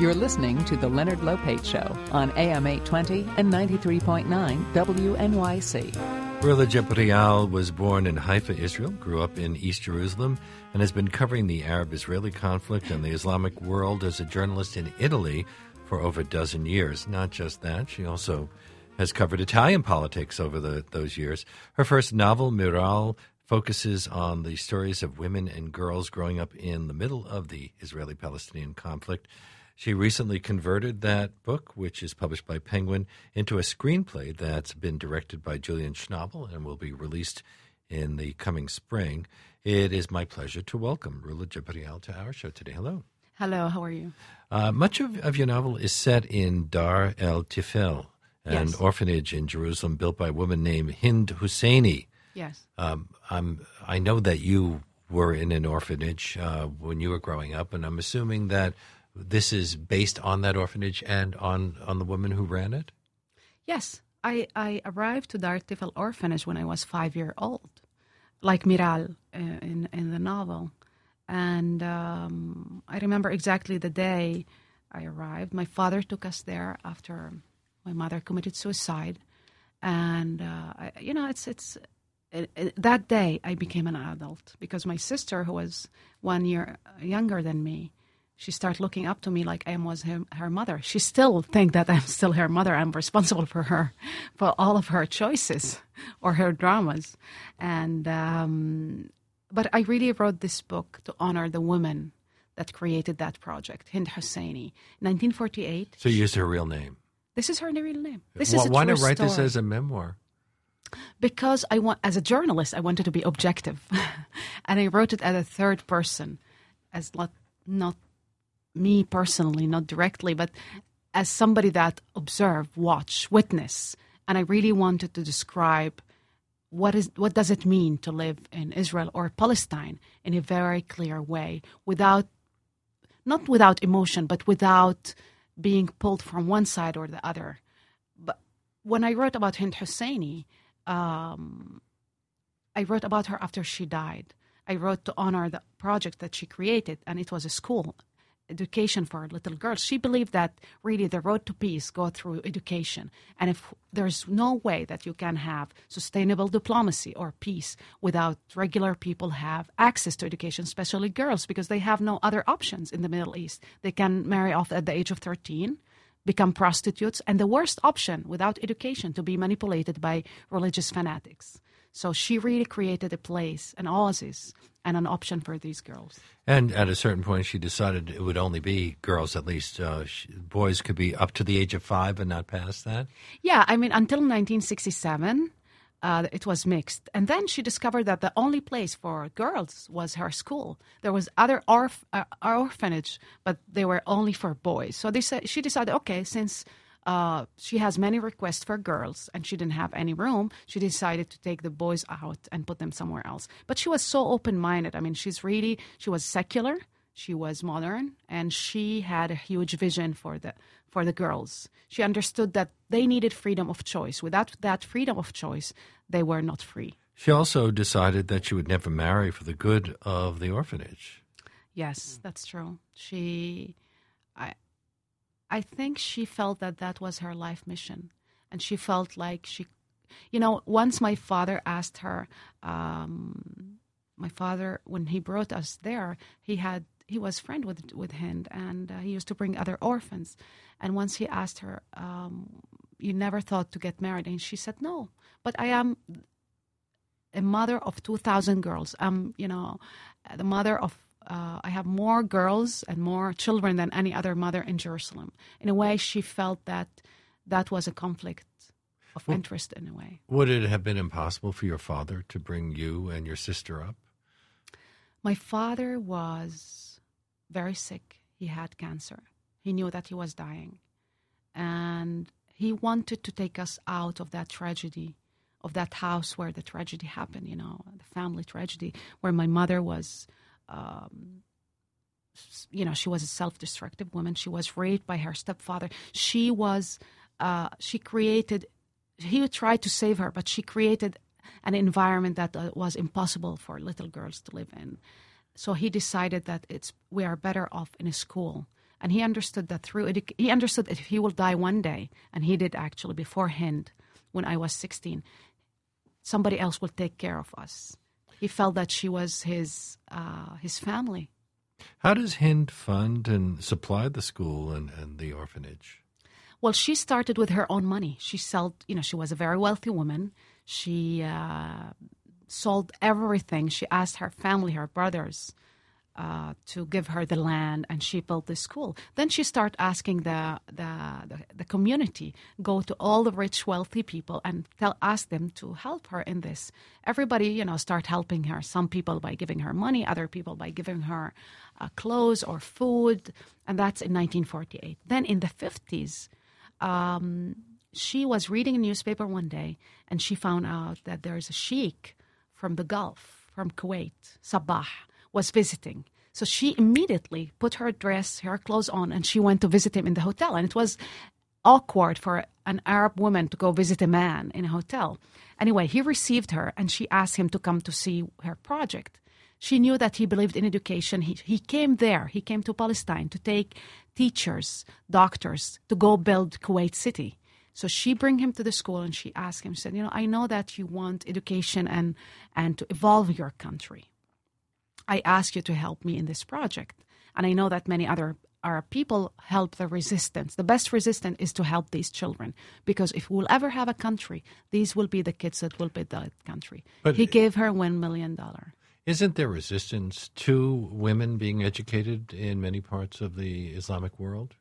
You're listening to The Leonard Lopate Show on AM 820 and 93.9 WNYC. Rilla Jebrial was born in Haifa, Israel, grew up in East Jerusalem, and has been covering the Arab-Israeli conflict and the Islamic world as a journalist in Italy for over a dozen years. Not just that, she also has covered Italian politics over those years. Her first novel, Miral, focuses on the stories of women and girls growing up in the middle of the Israeli-Palestinian conflict. She recently converted that book, which is published by Penguin, into a screenplay that's been directed by Julian Schnabel and will be released in the coming spring. It is my pleasure to welcome Rilla Jebrial to our show today. Hello. Hello, how are you? Much of your novel is set in Dar el Tifel, an orphanage in Jerusalem built by a woman named Hind Husseini. Yes. I know that you were in an orphanage when you were growing up, and I'm assuming that this is based on that orphanage and on the woman who ran it? Yes. I arrived to Dar Tifel orphanage when I was 5 years old, like Miral in the novel. And I remember exactly the day I arrived. My father took us there after my mother committed suicide. And, that day I became an adult because my sister, who was 1 year younger than me, she started looking up to me like I was her mother. She still thinks that I'm still her mother. I'm responsible for all of her choices or her dramas. And but I really wrote this book to honor the woman that created that project, Hind Husseini, 1948. So you used her real name? This is her real name. Why not write this as a memoir? Because as a journalist, I wanted to be objective. And I wrote it as a third person, as not me personally, not directly, but as somebody that observed, watched, witnessed. And I really wanted to describe what does it mean to live in Israel or Palestine in a very clear way, not without emotion, but without being pulled from one side or the other. But when I wrote about Hind Husseini, I wrote about her after she died. I wrote to honor the project that she created, and it was a school, education for little girls. She believed that really the road to peace go through education. And if there's no way that you can have sustainable diplomacy or peace without regular people have access to education, especially girls, because they have no other options in the Middle East. They can marry off at the age of 13, become prostitutes, and the worst option without education to be manipulated by religious fanatics. So she really created a place, an oasis, and an option for these girls. And at a certain point, she decided it would only be girls, at least. Boys could be up to the age of 5 and not past that? Yeah, I mean, until 1967, it was mixed. And then she discovered that the only place for girls was her school. There was other orphanage, but they were only for boys. So she decided, okay, since she has many requests for girls and she didn't have any room, she decided to take the boys out and put them somewhere else. But she was so open-minded. I mean, she was secular, she was modern, and she had a huge vision for the girls. She understood that they needed freedom of choice. Without that freedom of choice, they were not free. She also decided that she would never marry for the good of the orphanage. Yes, that's true. I think she felt that was her life mission. And she felt like once my father asked her, my father, when he brought us there, he was friend with Hind, and he used to bring other orphans. And once he asked her, you never thought to get married? And she said, no, but I am a mother of 2,000 girls. I'm, the mother of I have more girls and more children than any other mother in Jerusalem. In a way, she felt that was a conflict of interest in a way. Would it have been impossible for your father to bring you and your sister up? My father was very sick. He had cancer. He knew that he was dying. And he wanted to take us out of that tragedy, of that house where the tragedy happened, the family tragedy, where my mother was... she was a self-destructive woman. She was raped by her stepfather. He tried to save her, but she created an environment that was impossible for little girls to live in. So he decided that we are better off in a school, And he understood that he understood that if he will die one day, and he did actually before Hind, when I was 16, somebody else will take care of us. He felt that she was his family. How does Hind fund and supply the school and the orphanage? Well, she started with her own money. She sold, she was a very wealthy woman. She sold everything. She asked her family, her brothers, to give her the land, and she built the school. Then she started asking the community, go to all the rich, wealthy people and ask them to help her in this. Everybody, start helping her. Some people by giving her money, other people by giving her clothes or food, and that's in 1948. Then in the 50s, she was reading a newspaper one day, and she found out that there's a sheikh from the Gulf, from Kuwait, Sabah, was visiting. So she immediately put her dress, her clothes on, and she went to visit him in the hotel. And it was awkward for an Arab woman to go visit a man in a hotel. Anyway, he received her, and she asked him to come to see her project. She knew that he believed in education. He came there. He came to Palestine to take teachers, doctors, to go build Kuwait City. So she bring him to the school, and she asked him, she said, I know that you want education and to evolve your country. I ask you to help me in this project. And I know that many other Arab people help the resistance. The best resistance is to help these children, because if we'll ever have a country, these will be the kids that will be the country. But he gave her $1 million. Isn't there resistance to women being educated in many parts of the Islamic world?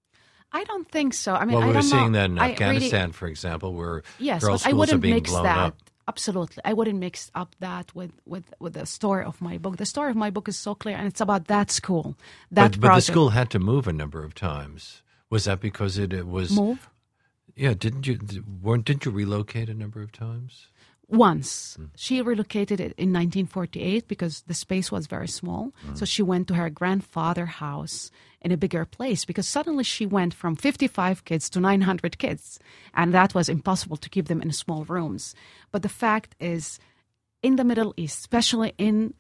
I don't think so. I mean, well, I don't know. We're seeing that in Afghanistan, for example, where girls' schools are being blown up. Absolutely. I wouldn't mix up that with the story of my book. The story of my book is so clear, and it's about that school, that project. But the school had to move a number of times. Was that because it was... Move? Yeah, didn't you relocate a number of times? Once. She relocated it in 1948 because the space was very small. So she went to her grandfather's house in a bigger place, because suddenly she went from 55 kids to 900 kids. And that was impossible to keep them in small rooms. But the fact is, in the Middle East, especially in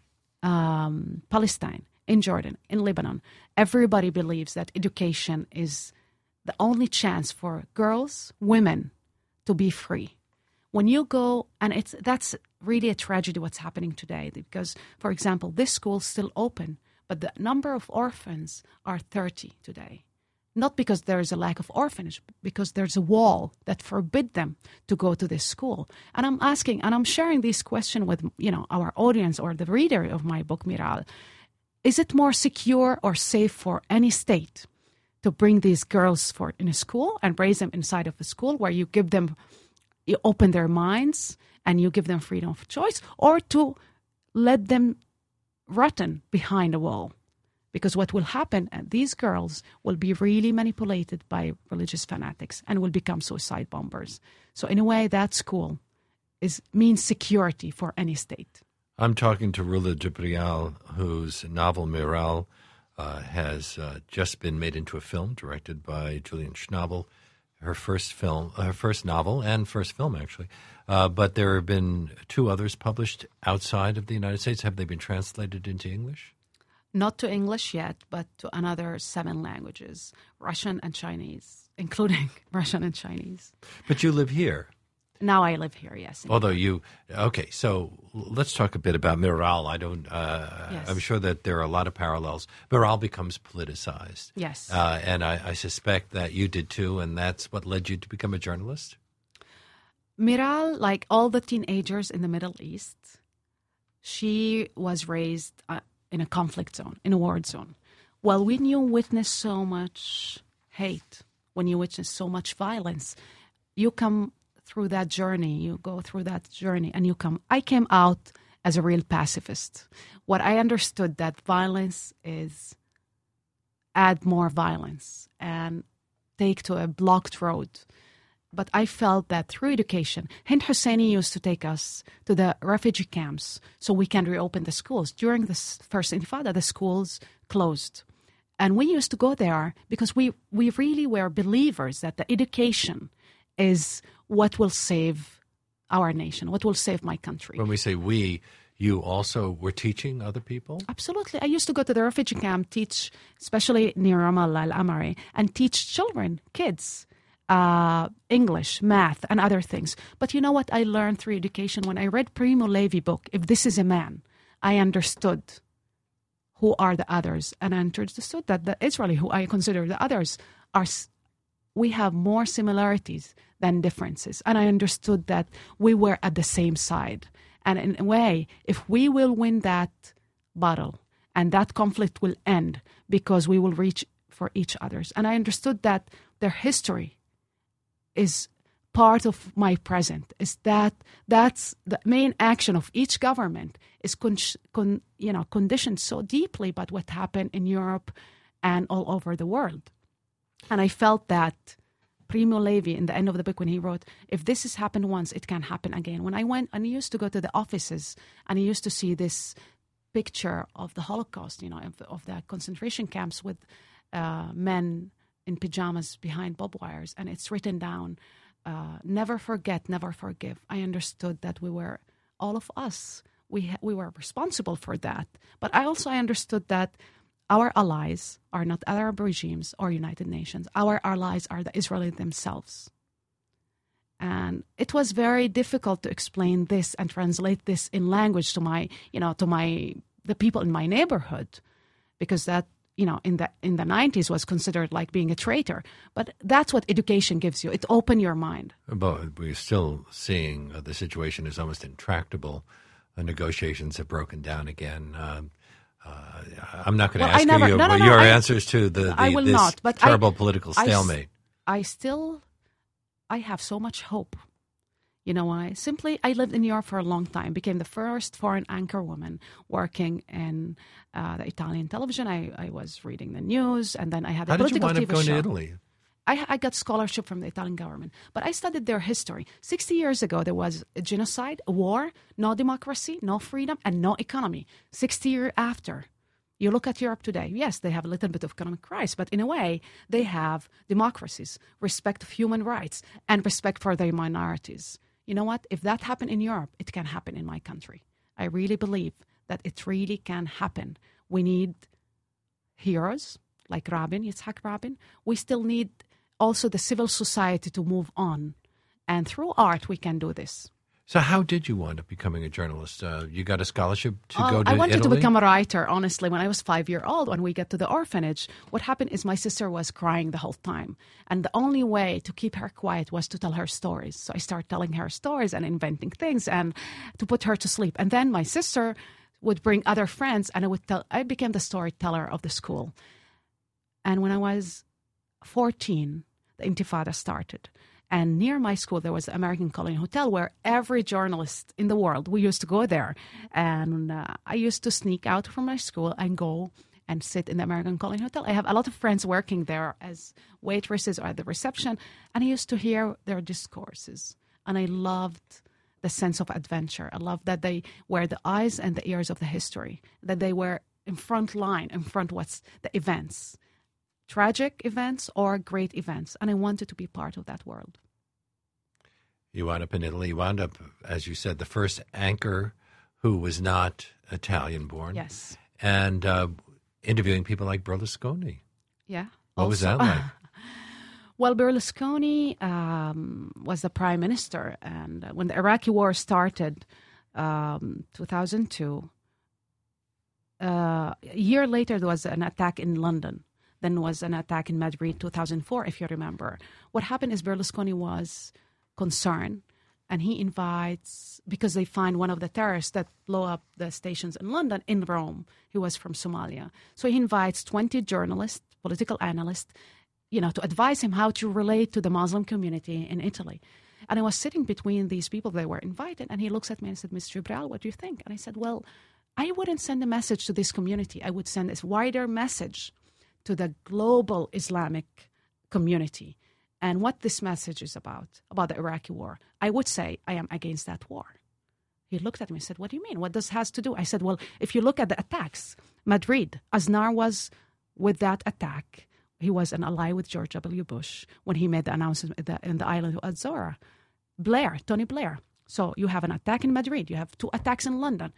Palestine, in Jordan, in Lebanon, everybody believes that education is the only chance for girls, women, to be free. When you go, and that's really a tragedy what's happening today, because, for example, this school's still open, but the number of orphans are 30 today. Not because there is a lack of orphanage, because there's a wall that forbids them to go to this school. And I'm asking, and I'm sharing this question with, our audience or the reader of my book, Miral. Is it more secure or safe for any state to bring these girls in a school and raise them inside of a school where you open their minds and you give them freedom of choice, or to let them rotten behind a wall? Because what will happen, these girls will be really manipulated by religious fanatics and will become suicide bombers. So in a way, that school means security for any state. I'm talking to Rula Jibril, whose novel Miral has just been made into a film directed by Julian Schnabel. Her first novel and first film, actually. But there have been 2 others published outside of the United States. Have they been translated into English? Not to English yet, but to another 7 languages, Russian and Chinese, including Russian and Chinese. But you live here. Now I live here, yes. Although so let's talk a bit about Miral. Yes. I'm sure that there are a lot of parallels. Miral becomes politicized. Yes. And I suspect that you did too, and that's what led you to become a journalist? Miral, like all the teenagers in the Middle East, she was raised in a conflict zone, in a war zone. Well, when you witness so much hate, when you witness so much violence, you come through that journey, and I came out as a real pacifist. What I understood that violence is add more violence and take to a blocked road. But I felt that through education, Hind Husseini used to take us to the refugee camps so we can reopen the schools. During the first Intifada, the schools closed. And we used to go there because we really were believers that the education is what will save our nation, what will save my country. When we say we, you also were teaching other people? Absolutely. I used to go to the refugee camp, teach, especially near Ramallah, Al-Amari, and teach children, kids, English, math, and other things. But you know what I learned through education? When I read Primo Levi book, If This Is a Man, I understood who are the others. And I understood that the Israeli, who I consider the others, we have more similarities than differences. And I understood that we were at the same side. And in a way, if we will win that battle, and that conflict will end because we will reach for each other's. And I understood that their history is part of my present. Is that's the main action of each government is conditioned so deeply by what happened in Europe and all over the world. And I felt that Primo Levi, in the end of the book, when he wrote, if this has happened once, it can happen again. When I went, and I used to go to the offices, and I used to see this picture of the Holocaust, of the concentration camps with men in pajamas behind barbed wires, and it's written down, never forget, never forgive. I understood that we were, all of us, we were responsible for that. But I understood that our allies are not Arab regimes or United Nations. Our allies are the Israelis themselves. And it was very difficult to explain this and translate this in language to the people in my neighborhood, because that, in the 90s was considered like being a traitor. But that's what education gives you. It opened your mind. But we're still seeing the situation is almost intractable. Negotiations have broken down again. I'm not going to ask you your answers to this terrible political stalemate. I have so much hope. You know why? Simply, I lived in Europe for a long time, became the first foreign anchor woman working in the Italian television. I was reading the news, and then I had a political TV show. How did you wind up going to Italy? I got scholarship from the Italian government, but I studied their history. 60 years ago, there was a genocide, a war, no democracy, no freedom, and no economy. 60 years after, you look at Europe today, yes, they have a little bit of economic crisis, but in a way, they have democracies, respect of human rights, and respect for their minorities. You know what? If that happened in Europe, it can happen in my country. I really believe that it really can happen. We need heroes like Yitzhak Rabin. We still need also the civil society to move on. And through art, we can do this. So how did you wind up becoming a journalist? You got a scholarship to go to Italy? I wanted to become a writer, honestly. When I was 5 years old, when we got to the orphanage, what happened is my sister was crying the whole time. And the only way to keep her quiet was to tell her stories. So I started telling her stories and inventing things and to put her to sleep. And then my sister would bring other friends, and I became the storyteller of the school. And when I was 14, the Intifada started. And near my school, there was the American Colony Hotel where every journalist in the world, we used to go there. And I used to sneak out from my school and go and sit in the American Colony Hotel. I have a lot of friends working there as waitresses or at the reception. And I used to hear their discourses. And I loved the sense of adventure. I loved that they were the eyes and the ears of the history, that they were in front what's the events. Tragic events or great events. And I wanted to be part of that world. You wound up in Italy. You wound up, as you said, the first anchor who was not Italian-born. Yes. And interviewing people like Berlusconi. Yeah. What was that like? Well, Berlusconi was the prime minister. And when the Iraqi war started, 2002, a year later there was an attack in London. Then was an attack in Madrid, 2004, if you remember. What happened is Berlusconi was concerned, and he invites, because they find one of the terrorists that blow up the stations in London, in Rome. He was from Somalia. So he invites 20 journalists, political analysts, to advise him how to relate to the Muslim community in Italy. And I was sitting between these people that were invited, and he looks at me and said, Mr. Jibril, what do you think? And I said, well, I wouldn't send a message to this community. I would send a wider message to the global Islamic community. And what this message is about the Iraqi war, I would say I am against that war. He looked at me and said, what do you mean? What does it has to do? I said, well, if you look at the attacks, Madrid, Aznar was with that attack. He was an ally with George W. Bush when he made the announcement in the island of Azora. Tony Blair. So you have an attack in Madrid. You have 2 attacks in London.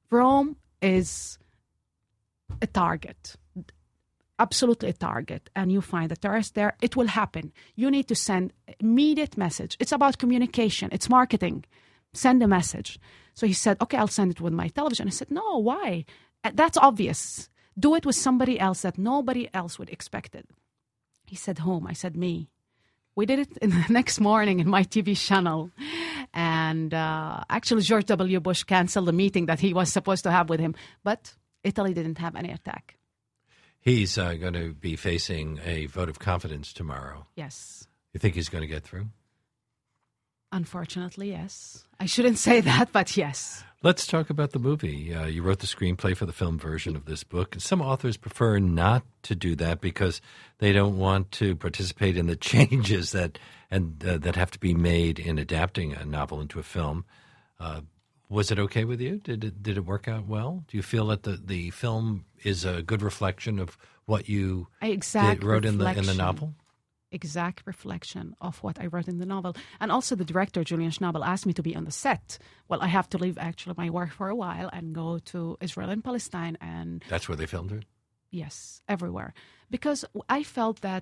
Rome is a target, absolutely a target, and you find the terrorists there, it will happen. You need to send immediate message. It's about communication. It's marketing. Send a message. So he said, okay, I'll send it with my television. I said, no, why? That's obvious. Do it with somebody else that nobody else would expect it. He said, whom? I said, me. We did it in the next morning in my TV channel. And actually, George W. Bush canceled the meeting that he was supposed to have with him. But Italy didn't have any attack. He's going to be facing a vote of confidence tomorrow. Yes. You think he's going to get through? Unfortunately, yes. I shouldn't say that, but yes. Let's talk about the movie. You wrote the screenplay for the film version of this book. And some authors prefer not to do that because they don't want to participate in the changes that have to be made in adapting a novel into a film. Was it okay with you? Did it work out well? Do you feel that the film is a good reflection of what you wrote in the novel? Exact reflection of what I wrote in the novel. And also the director, Julian Schnabel, asked me to be on the set. Well, I have to leave actually my work for a while and go to Israel and Palestine. And that's where they filmed it? Yes, everywhere. Because I felt that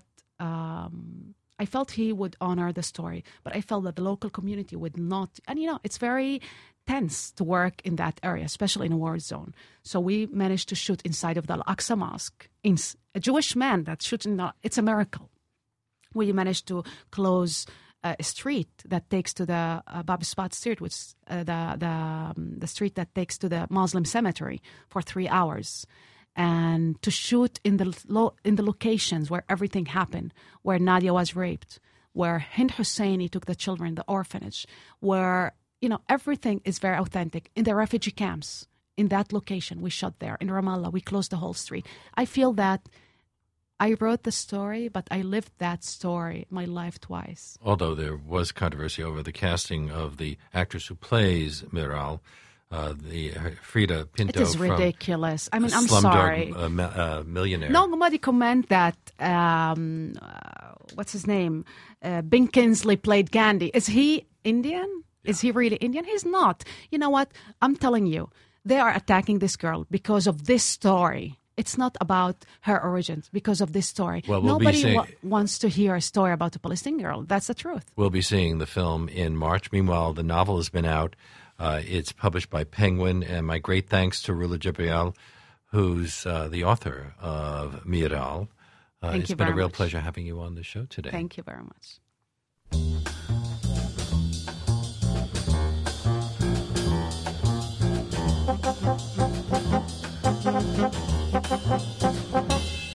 he would honor the story, but I felt that the local community would not. And, it's very tense to work in that area, especially in a war zone. So we managed to shoot inside of the Al-Aqsa Mosque. A Jewish man that shoots it's a miracle. We managed to close a street that takes to the Bab Spat Street, which is the street that takes to the Muslim cemetery, for 3 hours, and to shoot in the locations where everything happened, where Nadia was raped, where Hind Husseini took the children, the orphanage, where everything is very authentic. In the refugee camps, in that location, we shot there. In Ramallah, we closed the whole street. I feel that I wrote the story, but I lived that story my life twice. Although there was controversy over the casting of the actress who plays Miral, the Frida Pinto. It is ridiculous. I mean, I'm Slumdog sorry. Millionaire. Nobody comment that, what's his name? Ben Kingsley played Gandhi. Is he Indian? Yeah. Is he really Indian? He's not. You know what? I'm telling you, they are attacking this girl because of this story. It's not about her origins, because of this story. Well, Nobody wants to hear a story about a Palestinian girl. That's the truth. We'll be seeing the film in March. Meanwhile, the novel has been out. It's published by Penguin. And my great thanks to Rula Jibriel, who's the author of Miral. Thank you very much. It's been a real pleasure having you on the show today. Thank you very much.